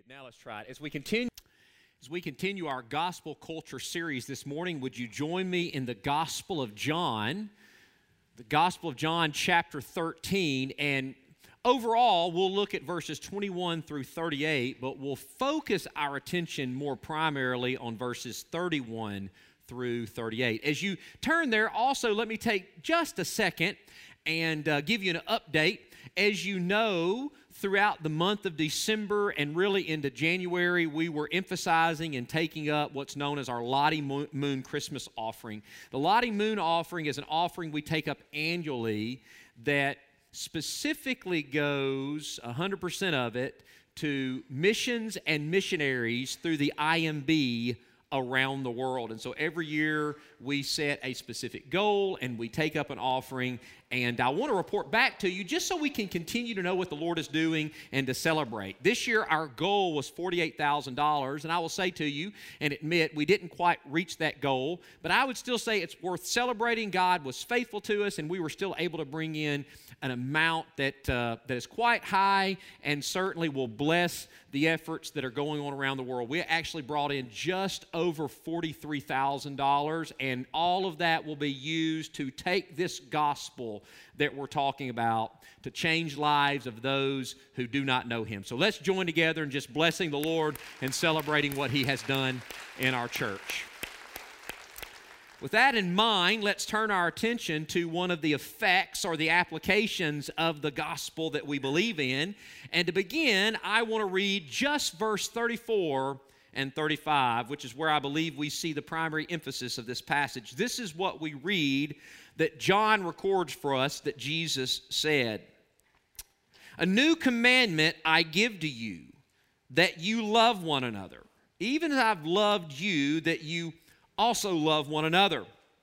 Now let's try it. As we continue our gospel culture series this morning, would you join me in the Gospel of John? The Gospel of John, chapter 13, and overall, we'll look at verses 21 through 38, but we'll focus our attention more primarily on verses 31 through 38. As you turn there, also let me take just a second and give you an update. As you know, throughout the month of December and really into January, we were emphasizing and taking up what's known as our Lottie Moon Christmas offering. The Lottie Moon offering is an offering we take up annually that specifically goes, 100% of it, to missions and missionaries through the IMB around the world. And so every year we set a specific goal and we take up an offering, and I want to report back to you just so we can continue to know what the Lord is doing and to celebrate. This year our goal was $48,000, and I will say to you and admit we didn't quite reach that goal, but I would still say it's worth celebrating. God was faithful to us, and we were still able to bring in an amount that is quite high and certainly will bless the efforts that are going on around the world. We actually brought in just over $43,000, and all of that will be used to take this gospel that we're talking about to change lives of those who do not know Him. So let's join together in just blessing the Lord and celebrating what He has done in our church. With that in mind, let's turn our attention to one of the effects or the applications of the gospel that we believe in. And to begin, I want to read just verse 34 and 35, which is where I believe we see the primary emphasis of this passage. This is what we read that John records for us that Jesus said. "A new commandment I give to you, that you love one another, even as I've loved you, that you also love one another.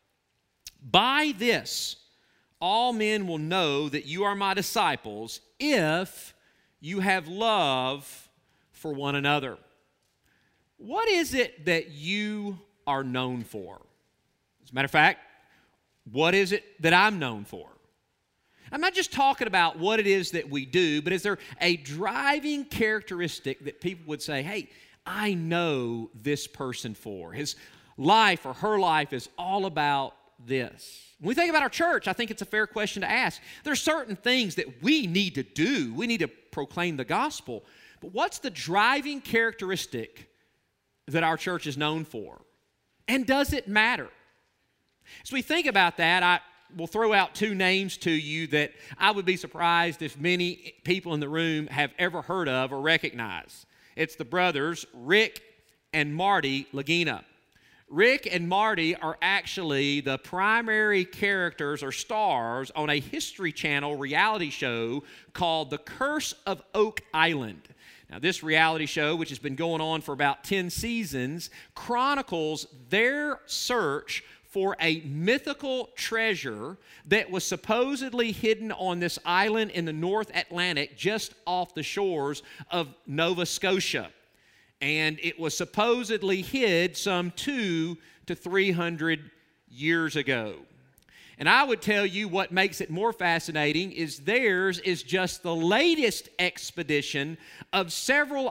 By this, all men will know that you are my disciples if you have love for one another." What is it that you are known for? As a matter of fact, what is it that I'm known for? I'm not just talking about what it is that we do, but is there a driving characteristic that people would say, hey, I know this person for? His life or her life is all about this. When we think about our church, I think it's a fair question to ask. There are certain things that we need to do. We need to proclaim the gospel. But what's the driving characteristic that our church is known for? And does it matter? As we think about that, I will throw out two names to you that I would be surprised if many people in the room have ever heard of or recognize. It's the brothers Rick and Marty Lagina. Rick and Marty are actually the primary characters or stars on a History Channel reality show called The Curse of Oak Island. Now, this reality show, which has been going on for about 10 seasons, chronicles their search for a mythical treasure that was supposedly hidden on this island in the North Atlantic just off the shores of Nova Scotia. And it was supposedly hid some 200 to 300 years ago. And I would tell you what makes it more fascinating is theirs is just the latest expedition of several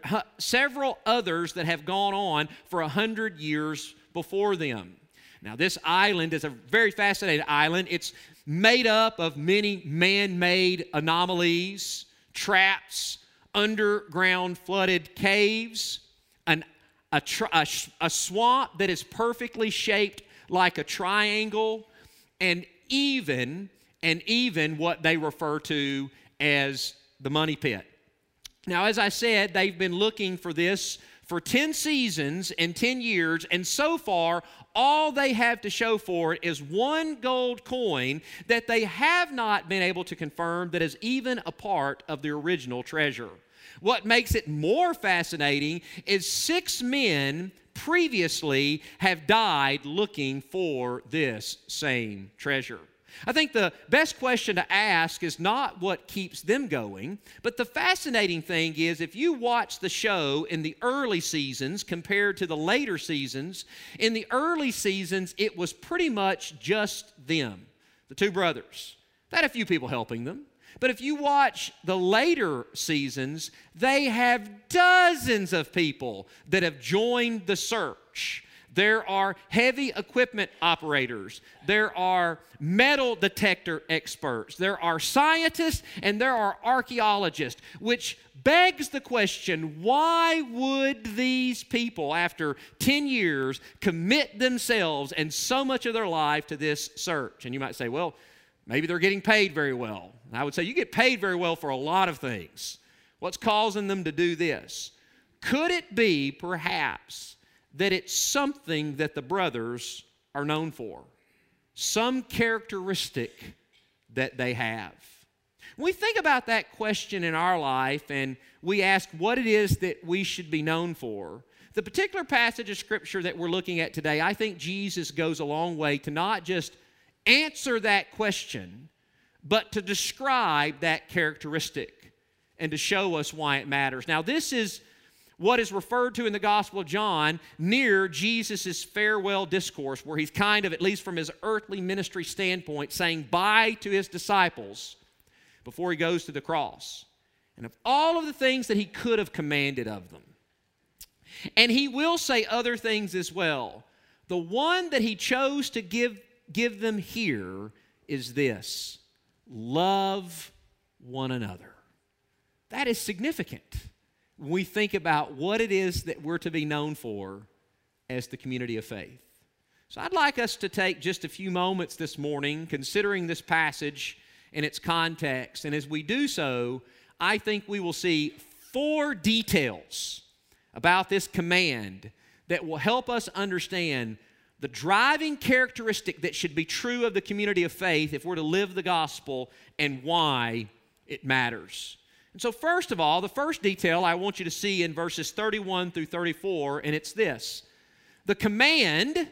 others that have gone on for 100 years before them. Now, this island is a very fascinating island. It's made up of many man-made anomalies, traps, underground flooded caves, a swamp that is perfectly shaped like a triangle, and even what they refer to as the money pit. Now, as I said, they've been looking for this for 10 seasons and 10 years, and so far, all they have to show for it is one gold coin that they have not been able to confirm that is even a part of the original treasure. What makes it more fascinating is 6 men previously have died looking for this same treasure. I think the best question to ask is not what keeps them going, but the fascinating thing is if you watch the show in the early seasons compared to the later seasons, in the early seasons it was pretty much just them, the two brothers. They had a few people helping them. But if you watch the later seasons, they have dozens of people that have joined the search. There are heavy equipment operators. There are metal detector experts. There are scientists, and there are archaeologists, which begs the question, why would these people, after 10 years, commit themselves and so much of their life to this search? And you might say, well, maybe they're getting paid very well. And I would say you get paid very well for a lot of things. What's causing them to do this? Could it be, perhaps, that it's something that the brothers are known for? Some characteristic that they have. When we think about that question in our life and we ask what it is that we should be known for, the particular passage of Scripture that we're looking at today, I think Jesus goes a long way to not just answer that question, but to describe that characteristic and to show us why it matters. Now, this is what is referred to in the Gospel of John near Jesus' farewell discourse, where he's kind of, at least from his earthly ministry standpoint, saying bye to his disciples before he goes to the cross. And of all of the things that he could have commanded of them. And he will say other things as well. The one that he chose to give them here is this: love one another. That is significant when we think about what it is that we're to be known for as the community of faith. So I'd like us to take just a few moments this morning considering this passage in its context. And as we do so, I think we will see 4 details about this command that will help us understand the driving characteristic that should be true of the community of faith if we're to live the gospel and why it matters. And so first of all, the first detail I want you to see in verses 31 through 34, and it's this: the command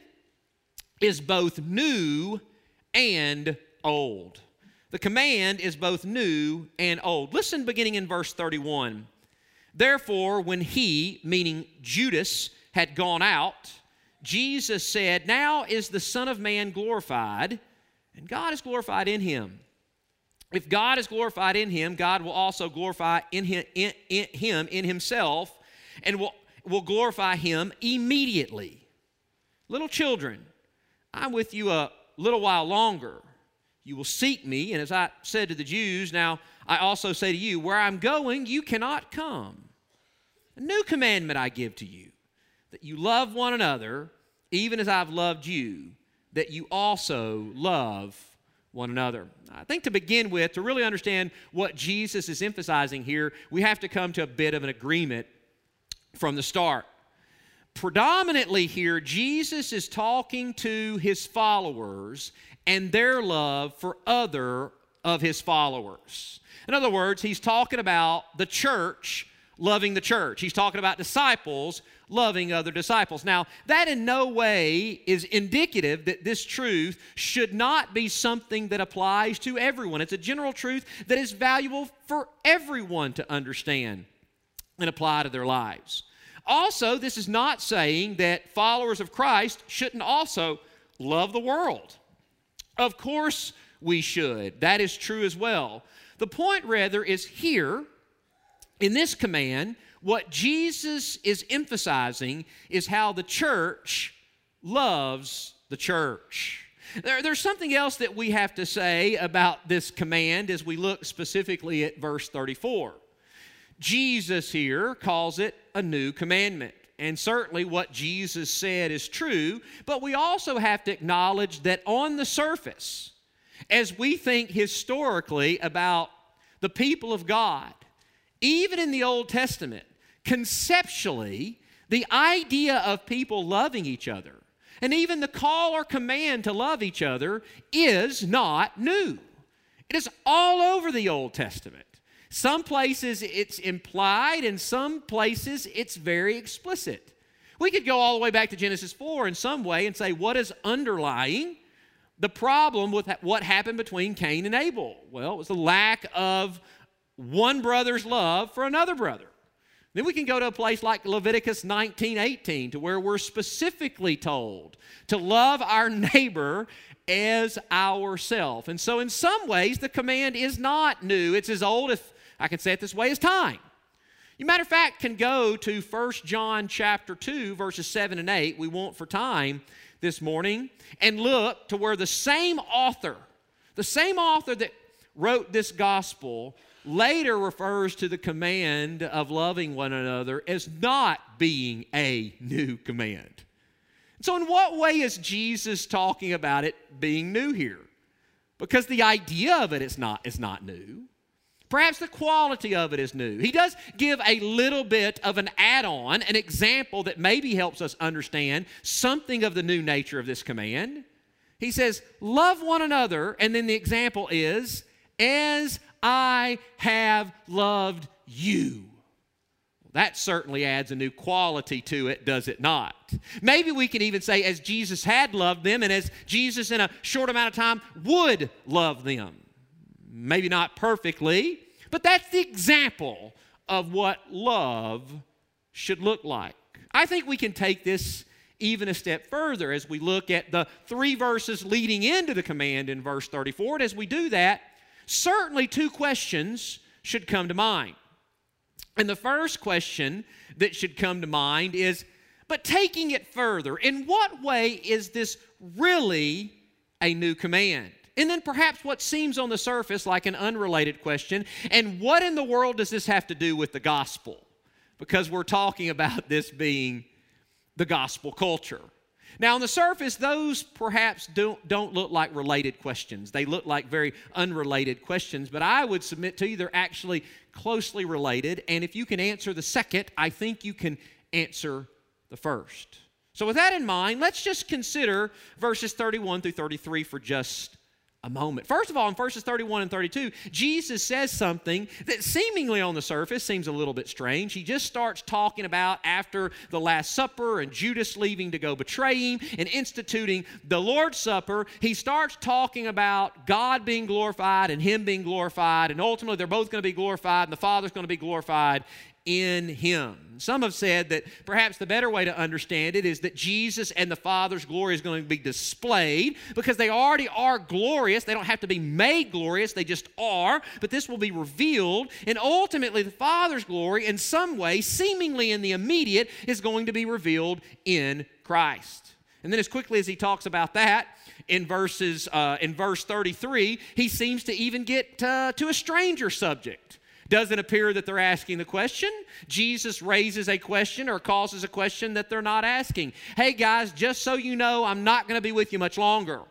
is both new and old. The command is both new and old. Listen, beginning in verse 31. Therefore, when he, meaning Judas, had gone out, Jesus said, "Now is the Son of Man glorified, and God is glorified in him. If God is glorified in him, God will also glorify in himself, and will glorify him immediately. Little children, I'm with you a little while longer. You will seek me, and as I said to the Jews, now I also say to you, where I'm going, you cannot come. A new commandment I give to you, that you love one another, even as I've loved you, that you also love one another." I think to begin with, to really understand what Jesus is emphasizing here, we have to come to a bit of an agreement from the start. Predominantly here, Jesus is talking to his followers and their love for other of his followers. In other words, he's talking about the church loving the church. He's talking about disciples loving other disciples. Now, that in no way is indicative that this truth should not be something that applies to everyone. It's a general truth that is valuable for everyone to understand and apply to their lives. Also, this is not saying that followers of Christ shouldn't also love the world. Of course we should. That is true as well. The point, rather, is here in this command, what Jesus is emphasizing is how the church loves the church. There's something else that we have to say about this command as we look specifically at verse 34. Jesus here calls it a new commandment. And certainly what Jesus said is true, but we also have to acknowledge that on the surface, as we think historically about the people of God, even in the Old Testament, conceptually, the idea of people loving each other, and even the call or command to love each other, is not new. It is all over the Old Testament. Some places it's implied, and some places it's very explicit. We could go all the way back to Genesis 4 in some way and say, what is underlying the problem with what happened between Cain and Abel? Well, it was the lack of one brother's love for another brother. Then we can go to a place like Leviticus 19:18, to where we're specifically told to love our neighbor as ourselves. And so in some ways, the command is not new. It's as old, if I can say it this way, as time. You, matter of fact, can go to 1 John chapter 2, verses 7 and 8. We won't for time this morning. And look to where the same author that wrote this gospel later refers to the command of loving one another as not being a new command. So in what way is Jesus talking about it being new here? Because the idea of it is not new. Perhaps the quality of it is new. He does give a little bit of an add-on, an example that maybe helps us understand something of the new nature of this command. He says, love one another, and then the example is, as I have loved you. That certainly adds a new quality to it, does it not? Maybe we can even say, as Jesus had loved them, and as Jesus in a short amount of time would love them. Maybe not perfectly, but that's the example of what love should look like. I think we can take this even a step further as we look at the 3 verses leading into the command in verse 34. And as we do that, certainly 2 questions should come to mind. And the first question that should come to mind is, but taking it further, in what way is this really a new command? And then perhaps what seems on the surface like an unrelated question, and what in the world does this have to do with the gospel? Because we're talking about this being the gospel culture. Now, on the surface, those perhaps don't look like related questions. They look like very unrelated questions, but I would submit to you they're actually closely related, and if you can answer the second, I think you can answer the first. So with that in mind, let's just consider verses 31 through 33 for just a moment. First of all, in verses 31 and 32, Jesus says something that seemingly on the surface seems a little bit strange. He just starts talking about after the Last Supper and Judas leaving to go betray him and instituting the Lord's Supper. He starts talking about God being glorified and him being glorified, and ultimately they're both going to be glorified and the Father's going to be glorified in him. Some have said that perhaps the better way to understand it is that Jesus and the Father's glory is going to be displayed because they already are glorious. They don't have to be made glorious, they just are, but this will be revealed, and ultimately the Father's glory in some way, seemingly in the immediate, is going to be revealed in Christ. And then as quickly as he talks about that, in verse 33, he seems to even get to a stranger subject. Doesn't appear that they're asking the question. Jesus raises a question or causes a question that they're not asking. Hey guys, just so you know, I'm not going to be with you much longer.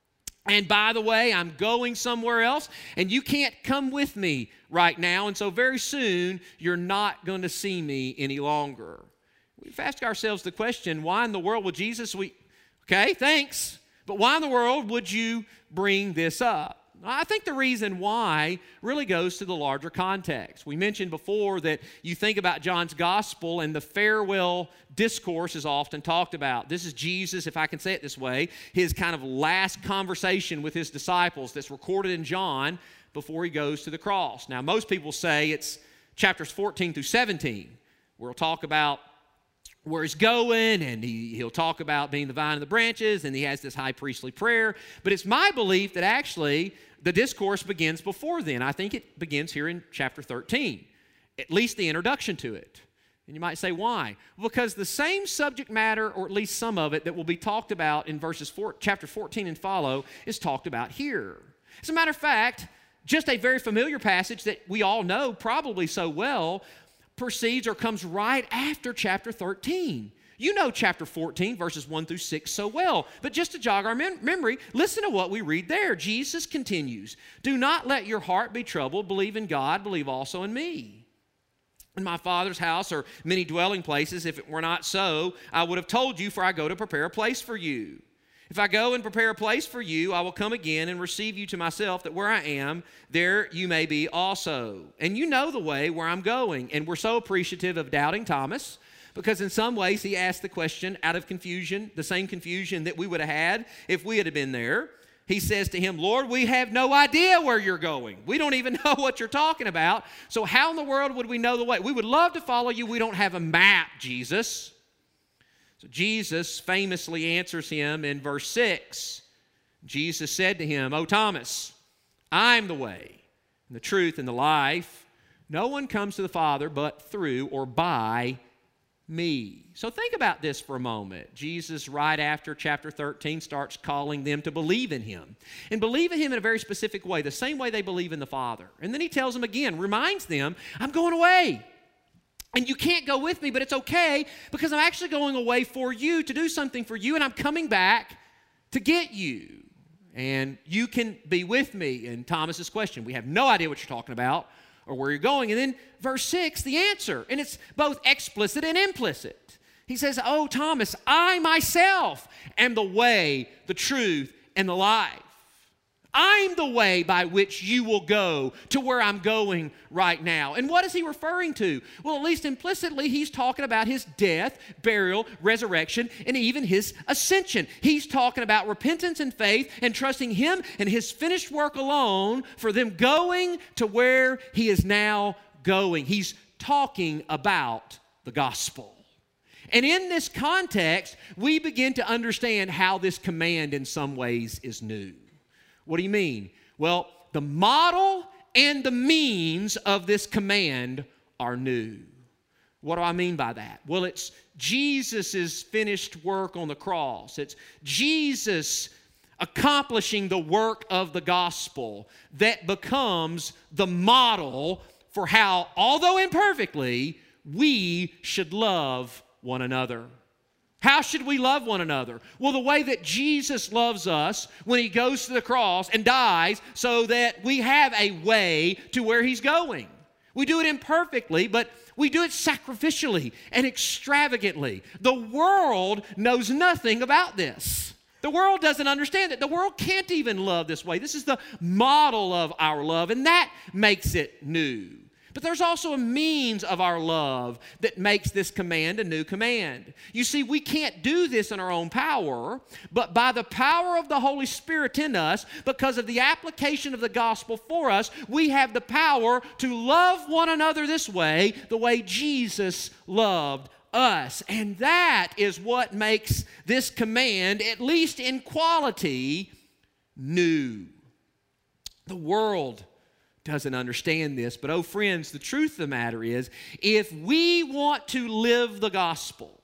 And by the way, I'm going somewhere else, and you can't come with me right now, and so very soon, you're not going to see me any longer. We've asked ourselves the question, why in the world would Jesus, okay, thanks, but why in the world would you bring this up? I think the reason why really goes to the larger context. We mentioned before that you think about John's gospel and the farewell discourse is often talked about. This is Jesus, if I can say it this way, his kind of last conversation with his disciples that's recorded in John before he goes to the cross. Now, most people say it's chapters 14 through 17, where he'll talk about where he's going, and he'll talk about being the vine and the branches, and he has this high priestly prayer. But it's my belief that actually the discourse begins before then. I think it begins here in chapter 13, at least the introduction to it. And you might say, why? Because the same subject matter, or at least some of it, that will be talked about in chapter 14 and follow is talked about here. As a matter of fact, just a very familiar passage that we all know probably so well proceeds or comes right after chapter 13. You know chapter 14, verses 1 through 6 so well. But just to jog our memory, listen to what we read there. Jesus continues, "Do not let your heart be troubled. Believe in God. Believe also in me. In my Father's house are many dwelling places. If it were not so, I would have told you, for I go to prepare a place for you. If I go and prepare a place for you, I will come again and receive you to myself, that where I am, there you may be also. And you know the way where I'm going." And we're so appreciative of doubting Thomas, because in some ways he asked the question out of confusion, the same confusion that we would have had if we had been there. he says to him, Lord, we have no idea where you're going. We don't even know what you're talking about. So how in the world would we know the way? We would love to follow you. We don't have a map, Jesus. So Jesus famously answers him in verse 6. Jesus said to him, O Thomas, I'm the way, and the truth, and the life. No one comes to the Father but through or by me. So think about this for a moment. Jesus, right after chapter 13, starts calling them to believe in him. And believe in him in a very specific way, the same way they believe in the Father. And then he tells them again, reminds them, I'm going away. And you can't go with me, but it's okay because I'm actually going away for you, to do something for you, and I'm coming back to get you. And you can be with me. And Thomas's question, we have no idea what you're talking about or where you're going. And then verse 6, the answer. And it's both explicit and implicit. He says, Oh, Thomas, I myself am the way, the truth, and the life. I'm the way by which you will go to where I'm going right now. And what is he referring to? Well, at least implicitly, he's talking about his death, burial, resurrection, and even his ascension. He's talking about repentance and faith and trusting him and his finished work alone for them going to where he is now going. He's talking about the gospel. And in this context, we begin to understand how this command in some ways is new. What do you mean? Well, the model and the means of this command are new. What do I mean by that? Well, it's Jesus' finished work on the cross. It's Jesus accomplishing the work of the gospel that becomes the model for how, although imperfectly, we should love one another. How should we love one another? Well, the way that Jesus loves us when he goes to the cross and dies so that we have a way to where he's going. We do it imperfectly, but we do it sacrificially and extravagantly. The world knows nothing about this. The world doesn't understand it. The world can't even love this way. This is the model of our love, and that makes it new. But there's also a means of our love that makes this command a new command. You see, we can't do this in our own power, but by the power of the Holy Spirit in us, because of the application of the gospel for us, we have the power to love one another this way, the way Jesus loved us. And that is what makes this command, at least in quality, new. The world doesn't understand this, but oh friends, the truth of the matter is, if we want to live the gospel,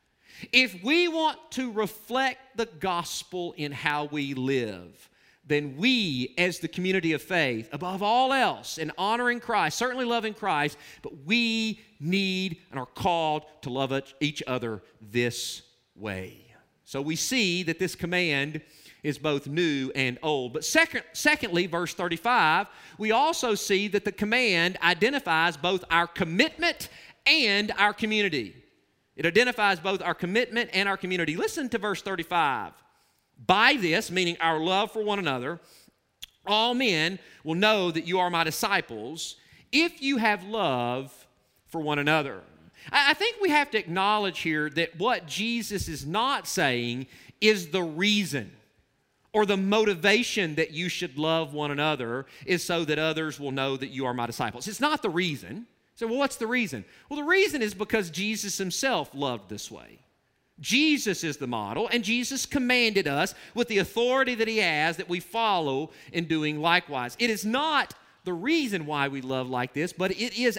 if we want to reflect the gospel in how we live, then we, as the community of faith, above all else, in honoring Christ, certainly loving Christ, but we need and are called to love each other this way. So we see that this command is both new and old. But secondly, verse 35, we also see that the command identifies both our commitment and our community. It identifies both our commitment and our community. Listen to verse 35. By this, meaning our love for one another, all men will know that you are my disciples if you have love for one another. I think we have to acknowledge here that what Jesus is not saying is the reason or the motivation that you should love one another is so that others will know that you are my disciples. It's not the reason. So, well, what's the reason? Well, the reason is because Jesus himself loved this way. Jesus is the model, and Jesus commanded us with the authority that he has that we follow in doing likewise. It is not the reason why we love like this, but it is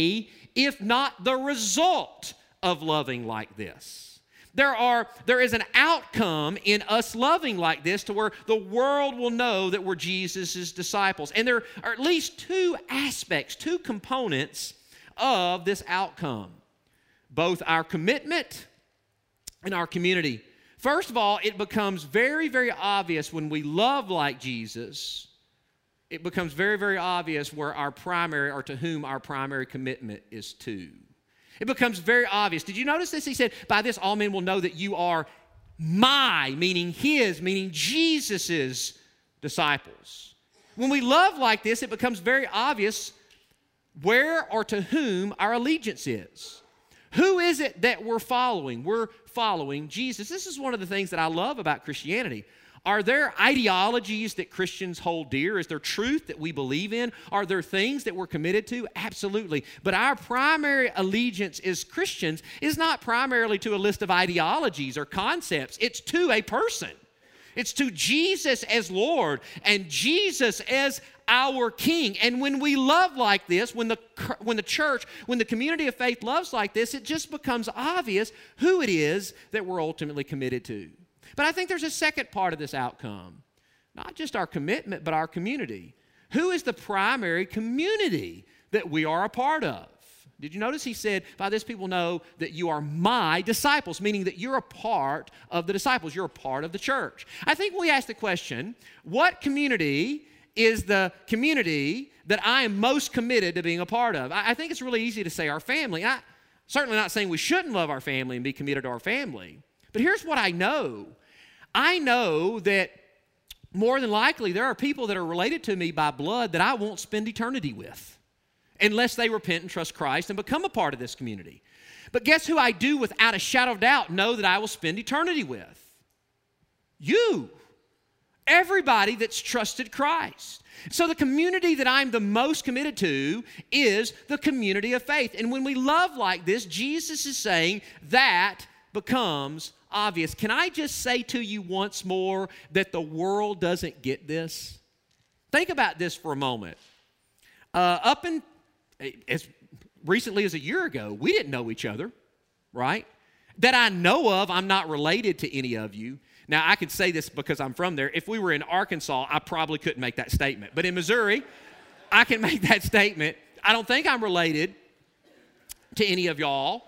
if not the result of loving like this. There is an outcome in us loving like this to where the world will know that we're Jesus' disciples. And there are at least two aspects, two components of this outcome. Both our commitment and our community. First of all, it becomes very, very obvious when we love like Jesus, it becomes very, very obvious where our primary, or to whom our primary commitment is to. It becomes very obvious. Did you notice this? He said, by this all men will know that you are my, meaning his, meaning Jesus's disciples. When we love like this, it becomes very obvious where or to whom our allegiance is. Who is it that we're following? We're following Jesus. This is one of the things that I love about Christianity. Are there ideologies that Christians hold dear? Is there truth that we believe in? Are there things that we're committed to? Absolutely. But our primary allegiance as Christians is not primarily to a list of ideologies or concepts. It's to a person. It's to Jesus as Lord and Jesus as our King. And when we love like this, when the church, when the community of faith loves like this, it just becomes obvious who it is that we're ultimately committed to. But I think there's a second part of this outcome. Not just our commitment, but our community. Who is the primary community that we are a part of? Did you notice he said, by this people know that you are my disciples, meaning that you're a part of the disciples. You're a part of the church. I think when we ask the question, what community is the community that I am most committed to being a part of? I think it's really easy to say our family. I'm certainly not saying we shouldn't love our family and be committed to our family. But here's what I know. I know that more than likely there are people that are related to me by blood that I won't spend eternity with unless they repent and trust Christ and become a part of this community. But guess who I do without a shadow of doubt know that I will spend eternity with? You. Everybody that's trusted Christ. So the community that I'm the most committed to is the community of faith. And when we love like this, Jesus is saying that becomes obvious. Can I just say to you once more that the world doesn't get this? Think about this for a moment. As recently as a year ago, we didn't know each other, right? That I know of, I'm not related to any of you. Now, I could say this because I'm from there. If we were in Arkansas, I probably couldn't make that statement. But in Missouri, I can make that statement. I don't think I'm related to any of y'all.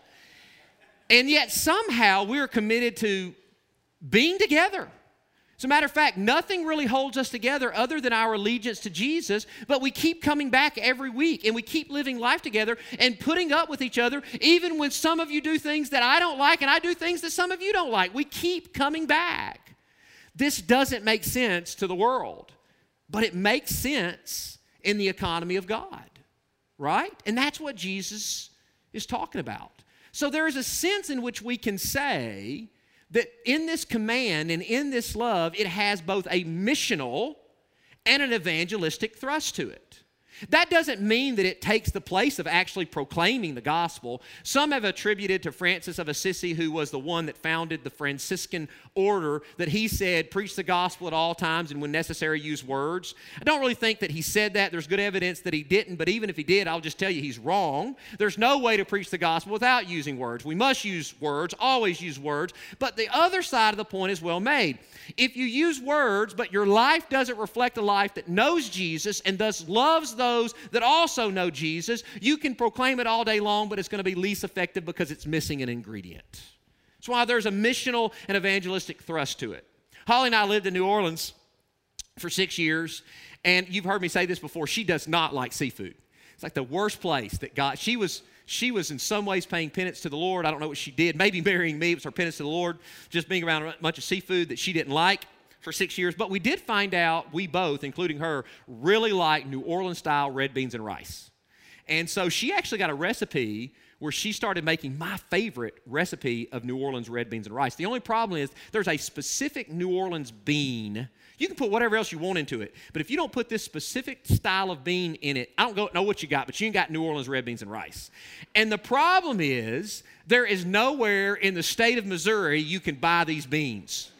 And yet somehow we're committed to being together. As a matter of fact, nothing really holds us together other than our allegiance to Jesus, but we keep coming back every week and we keep living life together and putting up with each other, even when some of you do things that I don't like and I do things that some of you don't like. We keep coming back. This doesn't make sense to the world, but it makes sense in the economy of God, right? And that's what Jesus is talking about. So there is a sense in which we can say that in this command and in this love, it has both a missional and an evangelistic thrust to it. That doesn't mean that it takes the place of actually proclaiming the gospel. Some have attributed to Francis of Assisi, who was the one that founded the Franciscan order, that he said, preach the gospel at all times and when necessary use words. I don't really think that he said that. There's good evidence that he didn't, but even if he did, I'll just tell you he's wrong. There's no way to preach the gospel without using words. We must use words, always use words, but the other side of the point is well made. If you use words, but your life doesn't reflect a life that knows Jesus and thus loves those that also know Jesus, you can proclaim it all day long, but it's going to be least effective because it's missing an ingredient. That's why there's a missional and evangelistic thrust to it. Holly and I lived in New Orleans for 6 years, and you've heard me say this before, she does not like seafood. It's like the worst place that God, she was in some ways paying penance to the Lord. I don't know what she did. Maybe marrying me was her penance to the Lord, just being around a bunch of seafood that she didn't like for 6 years. But we did find out, we both, including her, really like New Orleans-style red beans and rice. And so she actually got a recipe where she started making my favorite recipe of New Orleans red beans and rice. The only problem is there's a specific New Orleans bean. You can put whatever else you want into it, but if you don't put this specific style of bean in it, I don't know what you got, but you ain't got New Orleans red beans and rice. And the problem is there is nowhere in the state of Missouri you can buy these beans.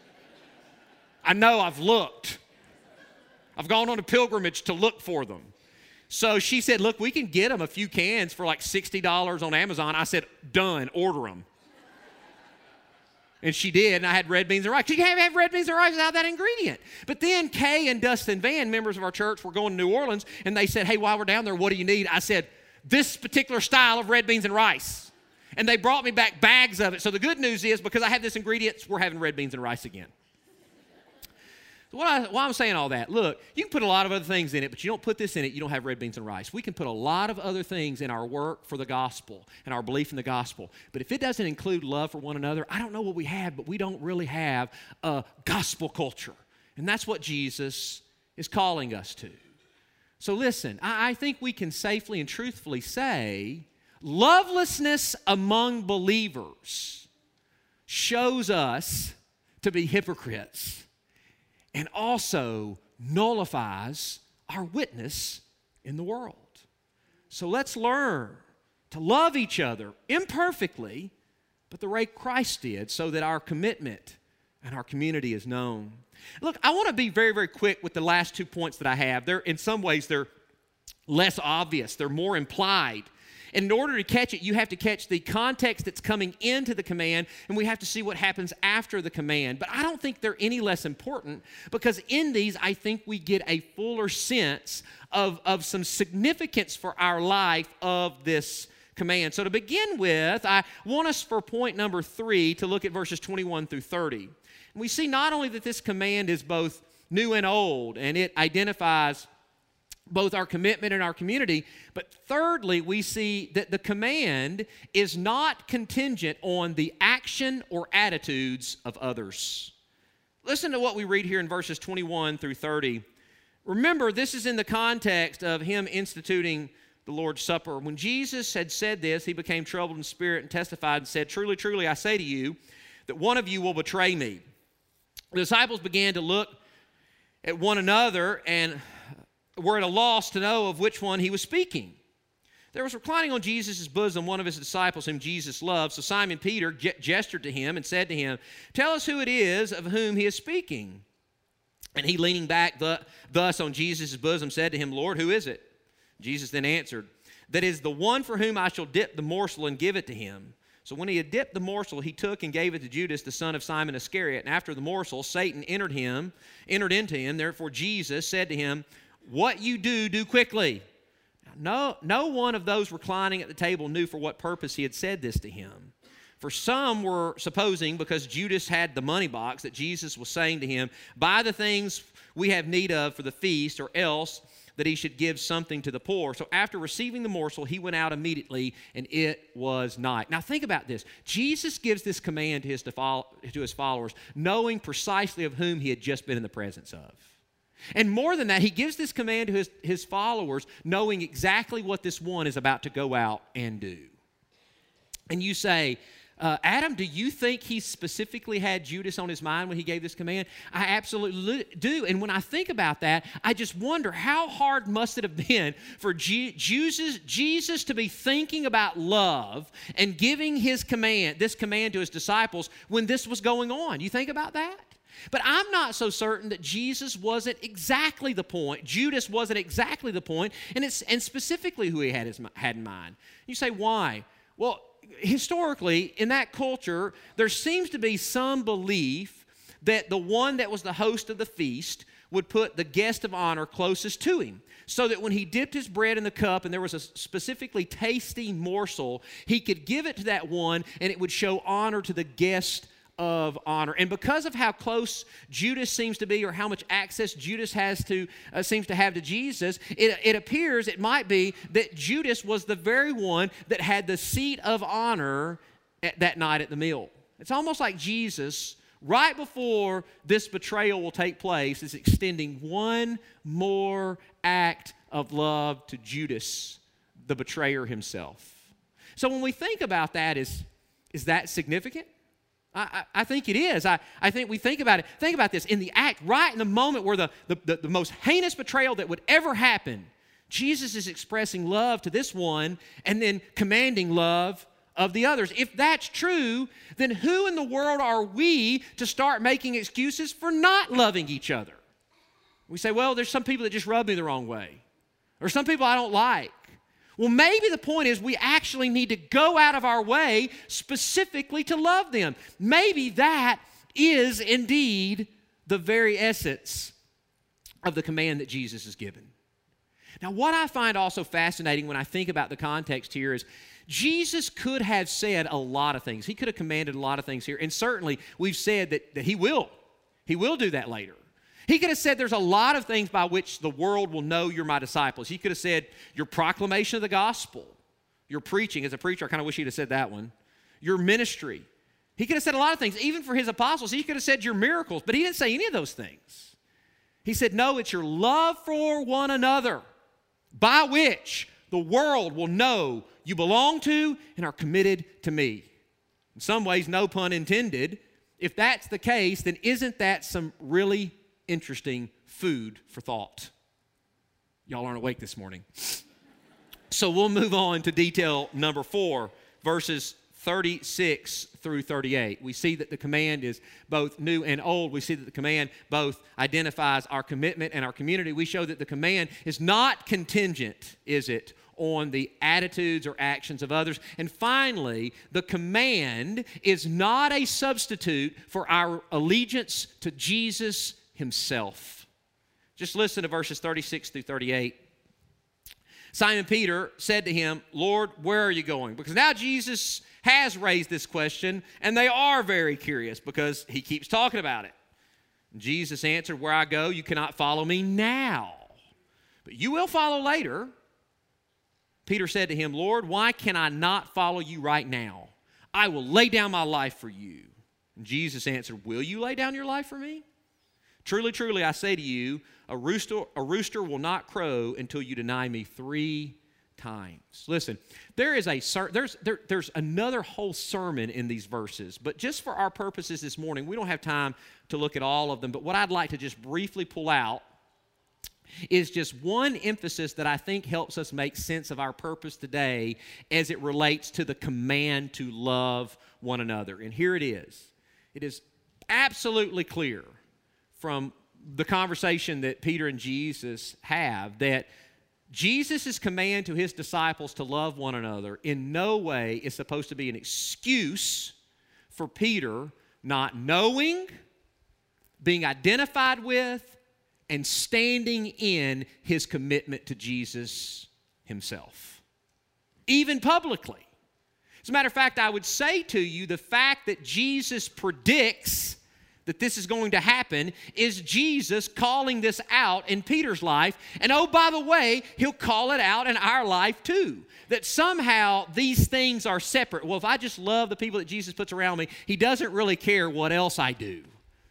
I know, I've looked. I've gone on a pilgrimage to look for them. So she said, look, we can get them a few cans for like $60 on Amazon. I said, done, order them. And she did, and I had red beans and rice. You can't have red beans and rice without that ingredient. But then Kay and Dustin Van, members of our church, were going to New Orleans, and they said, hey, while we're down there, what do you need? I said, this particular style of red beans and rice. And they brought me back bags of it. So the good news is, because I have this ingredient, we're having red beans and rice again. Why I'm saying all that, look, you can put a lot of other things in it, but you don't put this in it, you don't have red beans and rice. We can put a lot of other things in our work for the gospel and our belief in the gospel. But if it doesn't include love for one another, I don't know what we have, but we don't really have a gospel culture. And that's what Jesus is calling us to. So listen, I think we can safely and truthfully say lovelessness among believers shows us to be hypocrites. and also nullifies our witness in the world. So let's learn to love each other imperfectly, but the way Christ did, so that our commitment and our community is known. Look, I want to be very, very quick with the last 2 points that I have. In some ways, they're less obvious. They're more implied. And in order to catch it, you have to catch the context that's coming into the command, and we have to see what happens after the command. But I don't think they're any less important, because in these, I think we get a fuller sense of some significance for our life of this command. So to begin with, I want us for point number 3 to look at verses 21 through 30. And we see not only that this command is both new and old, and it identifies both our commitment and our community, but thirdly, we see that the command is not contingent on the action or attitudes of others. Listen to what we read here in verses 21 through 30. Remember, this is in the context of him instituting the Lord's Supper. When Jesus had said this, he became troubled in spirit and testified and said, "Truly, truly, I say to you, that one of you will betray me." The disciples began to look at one another and were at a loss to know of which one he was speaking. There was reclining on Jesus' bosom one of his disciples whom Jesus loved. So Simon Peter gestured to him and said to him, "Tell us who it is of whom he is speaking." And he, leaning back thus on Jesus' bosom, said to him, "Lord, who is it?" Jesus then answered, "That is the one for whom I shall dip the morsel and give it to him." So when he had dipped the morsel, he took and gave it to Judas, the son of Simon Iscariot. And after the morsel, Satan entered into him. Therefore Jesus said to him, "What you do quickly." No one of those reclining at the table knew for what purpose he had said this to him. For some were supposing, because Judas had the money box, that Jesus was saying to him, "Buy the things we have need of for the feast," or else that he should give something to the poor. So after receiving the morsel, he went out immediately, and it was night. Now think about this. Jesus gives this command to his followers, knowing precisely of whom he had just been in the presence of. And more than that, he gives this command to his followers, knowing exactly what this one is about to go out and do. And you say, Adam, do you think he specifically had Judas on his mind when he gave this command? I absolutely do. And when I think about that, I just wonder, how hard must it have been for Jesus to be thinking about love and giving this command to his disciples when this was going on? You think about that? But I'm not so certain that Judas wasn't exactly the point, and specifically who he had in mind. You say, why? Well, historically, in that culture, there seems to be some belief that the one that was the host of the feast would put the guest of honor closest to him, so that when he dipped his bread in the cup and there was a specifically tasty morsel, he could give it to that one and it would show honor to the guest of honor. And because of how close Judas seems to be, or how much access Judas seems to have to Jesus, it appears, it might be, that Judas was the very one that had the seat of honor that night at the meal. It's almost like Jesus, right before this betrayal will take place, is extending one more act of love to Judas, the betrayer himself. So when we think about that, is that significant? I think it is. I think we think about it. Think about this. In the act, right in the moment where the most heinous betrayal that would ever happen, Jesus is expressing love to this one and then commanding love of the others. If that's true, then who in the world are we to start making excuses for not loving each other? We say, well, there's some people that just rub me the wrong way, or some people I don't like. Well, maybe the point is we actually need to go out of our way specifically to love them. Maybe that is indeed the very essence of the command that Jesus has given. Now, what I find also fascinating when I think about the context here is Jesus could have said a lot of things. He could have commanded a lot of things here. And certainly we've said that he will. He will do that later. He could have said there's a lot of things by which the world will know you're my disciples. He could have said your proclamation of the gospel, your preaching. As a preacher, I kind of wish he'd have said that one. Your ministry. He could have said a lot of things. Even for his apostles, he could have said your miracles, but he didn't say any of those things. He said, no, it's your love for one another by which the world will know you belong to and are committed to me. In some ways, no pun intended. If that's the case, then isn't that some really interesting food for thought. Y'all aren't awake this morning. So we'll move on to detail number 4, verses 36 through 38. We see that the command is both new and old. We see that the command both identifies our commitment and our community. We show that the command is not contingent, is it, on the attitudes or actions of others. And finally, the command is not a substitute for our allegiance to Jesus himself. Just listen to verses 36 through 38. Simon Peter said to him, "Lord, where are you going?" Because now Jesus has raised this question, and they are very curious because he keeps talking about it. And Jesus answered, "Where I go, you cannot follow me now, but you will follow later." Peter said to him, "Lord, why can I not follow you right now? I will lay down my life for you." And Jesus answered, "Will you lay down your life for me? Truly, truly, I say to you, a rooster will not crow until you deny me 3 times. Listen, there's another whole sermon in these verses, but just for our purposes this morning, we don't have time to look at all of them, but what I'd like to just briefly pull out is just one emphasis that I think helps us make sense of our purpose today as it relates to the command to love one another. And here it is. It is absolutely clear from the conversation that Peter and Jesus have that Jesus' command to his disciples to love one another in no way is supposed to be an excuse for Peter not knowing, being identified with, and standing in his commitment to Jesus himself, even publicly. As a matter of fact, I would say to you, the fact that Jesus predicts that this is going to happen is Jesus calling this out in Peter's life. And oh, by the way, he'll call it out in our life too. That somehow these things are separate. Well, if I just love the people that Jesus puts around me, he doesn't really care what else I do.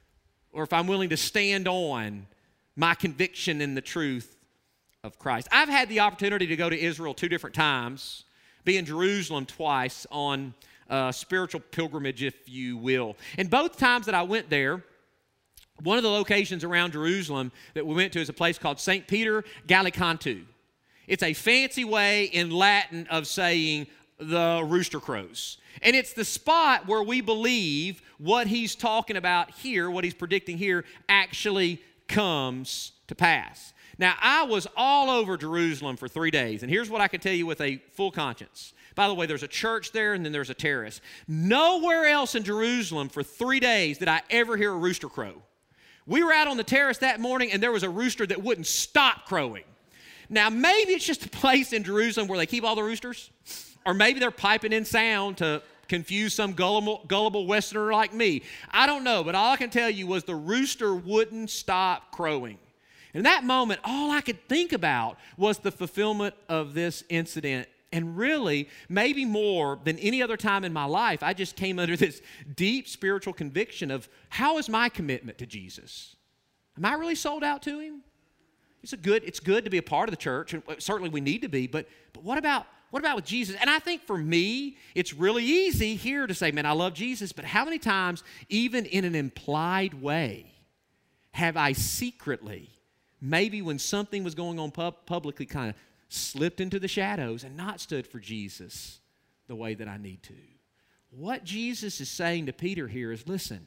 Or if I'm willing to stand on my conviction in the truth of Christ. I've had the opportunity to go to Israel 2 different times, be in Jerusalem twice on spiritual pilgrimage, if you will. And both times that I went there, one of the locations around Jerusalem that we went to is a place called St. Peter Gallicantu. It's a fancy way in Latin of saying the rooster crows. And it's the spot where we believe what he's talking about here, what he's predicting here, actually comes to pass. Now, I was all over Jerusalem for 3 days, and here's what I can tell you with a full conscience. By the way, there's a church there, and then there's a terrace. Nowhere else in Jerusalem for 3 days did I ever hear a rooster crow. We were out on the terrace that morning, and there was a rooster that wouldn't stop crowing. Now, maybe it's just a place in Jerusalem where they keep all the roosters, or maybe they're piping in sound to confuse some gullible Westerner like me. I don't know, but all I can tell you was the rooster wouldn't stop crowing. In that moment, all I could think about was the fulfillment of this incident. And really, maybe more than any other time in my life, I just came under this deep spiritual conviction of how is my commitment to Jesus? Am I really sold out to him? It's good to be a part of the church, and certainly we need to be, but what about with Jesus? And I think for me, it's really easy here to say, man, I love Jesus, but how many times, even in an implied way, have I secretly, maybe when something was going on publicly, kind of slipped into the shadows and not stood for Jesus the way that I need to? What Jesus is saying to Peter here is, listen,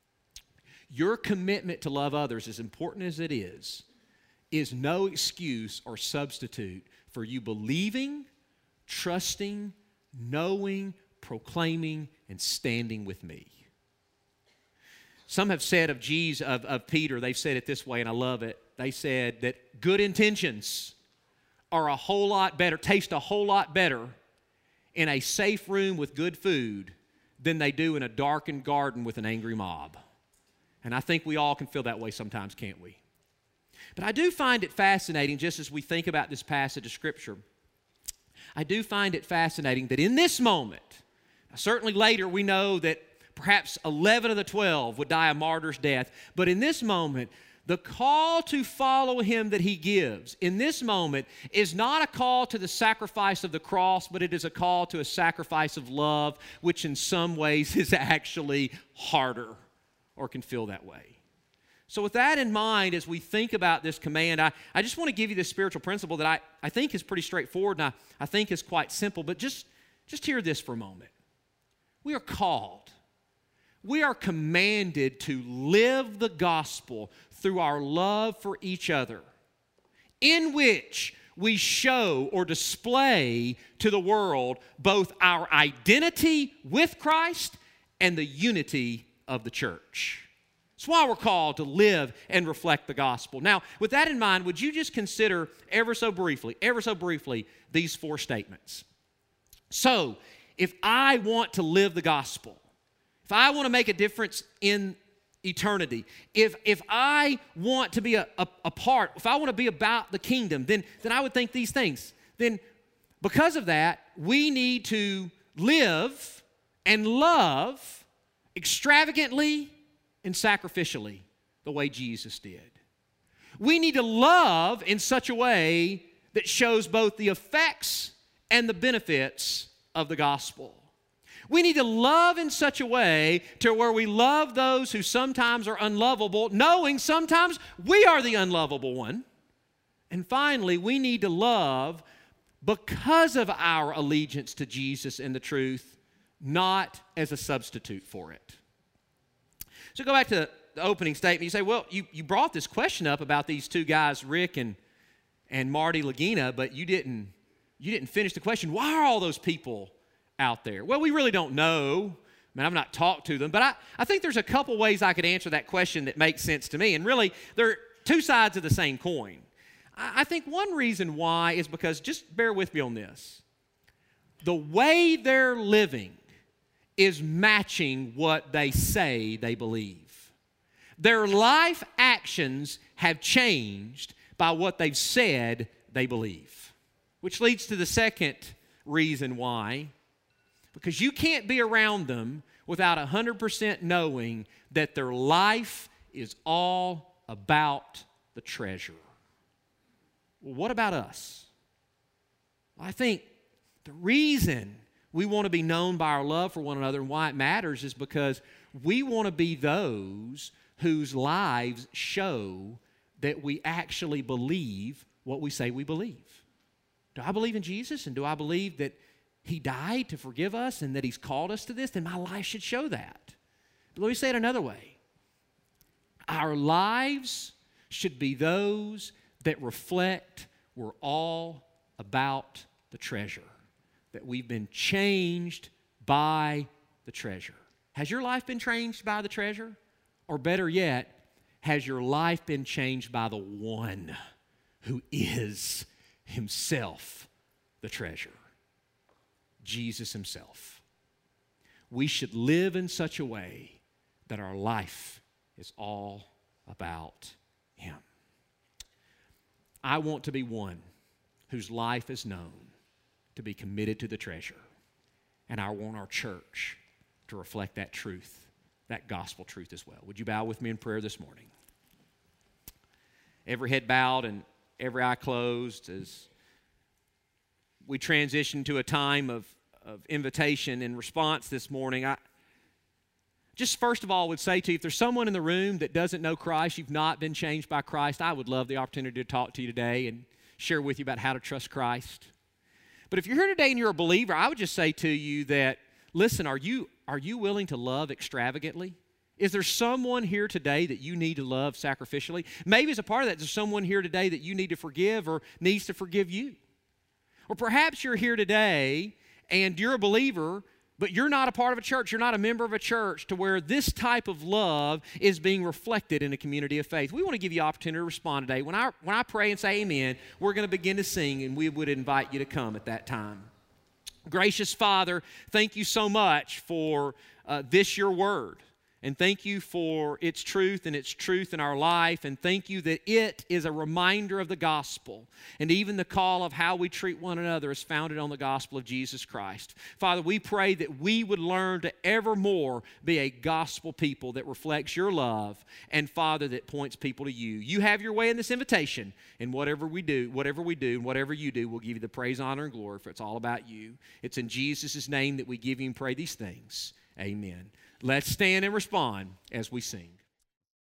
your commitment to love others, as important as it is no excuse or substitute for you believing, trusting, knowing, proclaiming, and standing with me. Some have said of Peter, they've said it this way, and I love it. They said that good intentions are a whole lot better, taste a whole lot better in a safe room with good food than they do in a darkened garden with an angry mob. And I think we all can feel that way sometimes, can't we? But I do find it fascinating, just as we think about this passage of Scripture, I do find it fascinating that in this moment, certainly later we know that perhaps 11 of the 12 would die a martyr's death, but in this moment, the call to follow him that he gives in this moment is not a call to the sacrifice of the cross, but it is a call to a sacrifice of love, which in some ways is actually harder or can feel that way. So with that in mind, as we think about this command, I just want to give you this spiritual principle that I think is pretty straightforward and I think is quite simple, but just hear this for a moment. We are called. We are commanded to live the gospel through our love for each other, in which we show or display to the world both our identity with Christ and the unity of the church. That's why we're called to live and reflect the gospel. Now, with that in mind, would you just consider ever so briefly, these four statements? So, if I want to live the gospel, if I want to make a difference in eternity, if I want to be a part, if I want to be about the kingdom, then I would think these things. Then, because of that, we need to live and love extravagantly and sacrificially the way Jesus did. We need to love in such a way that shows both the effects and the benefits of the gospel. We need to love in such a way to where we love those who sometimes are unlovable, knowing sometimes we are the unlovable one. And finally, we need to love because of our allegiance to Jesus and the truth, not as a substitute for it. So go back to the opening statement. You say, well, you brought this question up about these two guys, Rick and Marty Lagina, but you didn't finish the question. Why are all those people out there? Well, we really don't know. I mean, I've not talked to them, but I think there's a couple ways I could answer that question that makes sense to me. And really, they're two sides of the same coin. I think one reason why is because, just bear with me on this, the way they're living is matching what they say they believe. Their life actions have changed by what they've said they believe. Which leads to the second reason why. Because you can't be around them without 100% knowing that their life is all about the treasure. Well, what about us? Well, I think the reason we want to be known by our love for one another and why it matters is because we want to be those whose lives show that we actually believe what we say we believe. Do I believe in Jesus and do I believe that He died to forgive us and that He's called us to this? Then my life should show that. But let me say it another way. Our lives should be those that reflect we're all about the treasure, that we've been changed by the treasure. Has your life been changed by the treasure? Or better yet, has your life been changed by the one who is Himself the treasure? Jesus Himself. We should live in such a way that our life is all about Him. I want to be one whose life is known to be committed to the treasure. And I want our church to reflect that truth, that gospel truth as well. Would you bow with me in prayer this morning? Every head bowed and every eye closed as we transition to a time of invitation and response this morning. I just first of all would say to you, if there's someone in the room that doesn't know Christ, you've not been changed by Christ, I would love the opportunity to talk to you today and share with you about how to trust Christ. But if you're here today and you're a believer, I would just say to you that, listen, are you willing to love extravagantly? Is there someone here today that you need to love sacrificially? Maybe as a part of that, there's someone here today that you need to forgive or needs to forgive you. Or perhaps you're here today and you're a believer, but you're not a part of a church, you're not a member of a church to where this type of love is being reflected in a community of faith. We want to give you the opportunity to respond today. When I pray and say amen, we're going to begin to sing, and we would invite you to come at that time. Gracious Father, thank you so much for this, your word. And thank you for its truth and its truth in our life. And thank you that it is a reminder of the gospel. And even the call of how we treat one another is founded on the gospel of Jesus Christ. Father, we pray that we would learn to evermore be a gospel people that reflects your love. And Father, that points people to you. You have your way in this invitation. And whatever we do, and whatever you do, we'll give you the praise, honor, and glory, for it's all about you. It's in Jesus' name that we give you and pray these things. Amen. Let's stand and respond as we sing.